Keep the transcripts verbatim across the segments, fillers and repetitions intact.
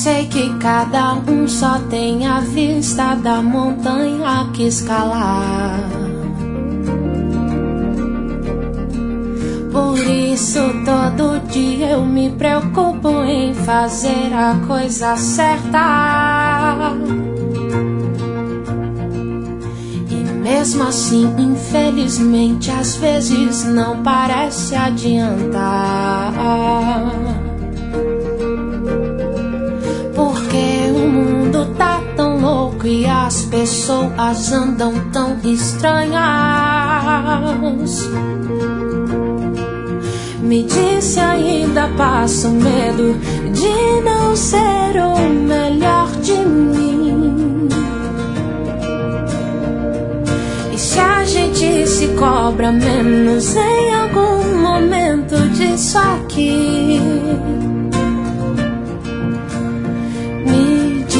sei que cada um só tem a vista da montanha que escalar. Por isso todo dia eu me preocupo em fazer a coisa certa. E mesmo assim, infelizmente, às vezes não parece adiantar. Porque o mundo tá tão louco e as pessoas andam tão estranhas. Me disse ainda passo medo de não ser o melhor de mim. E se a gente se cobra menos em algum momento disso aqui? Me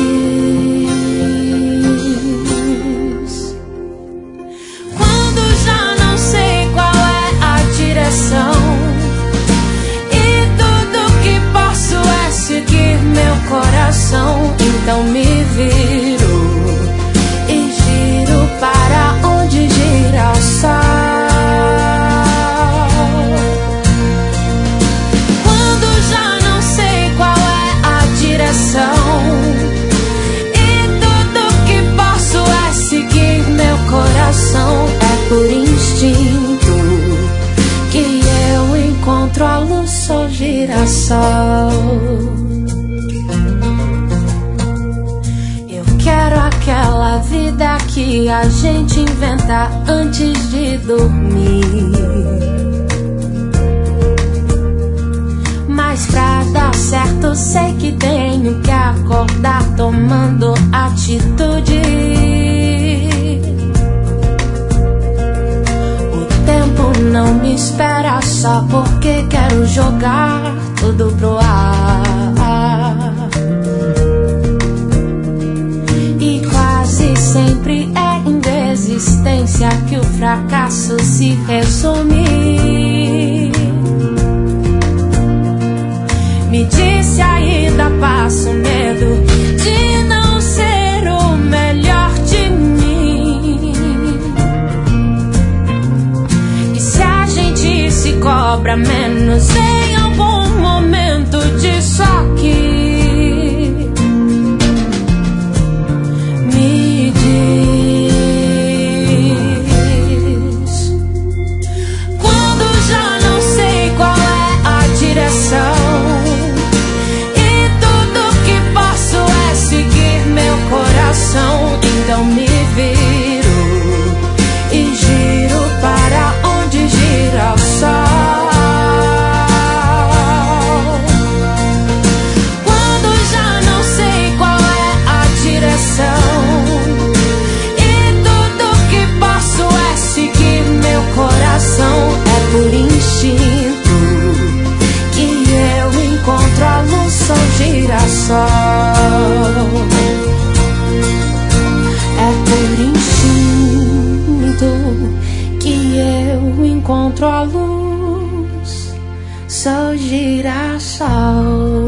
diz. Quando já não sei qual é a direção, meu coração, então me viro e giro para onde gira o sol. Quando já não sei qual é a direção e tudo que posso é seguir meu coração, é por instinto que eu encontro a luz, sou girassol. Quero aquela vida que a gente inventa antes de dormir. Mas pra dar certo sei que tenho que acordar tomando atitude. O tempo não me espera só porque quero jogar tudo pro ar. Sempre é em desistência que o fracasso se resume. Me disse ainda passo medo de não ser o melhor de mim. E se a gente se cobra menos em algum momento disso aqui? Então me viro e giro para onde gira o sol. Quando já não sei qual é a direção e tudo que posso é seguir meu coração, é por instinto que eu encontro a luz, sou girassol. É por instinto que eu encontro a luz, sou girassol.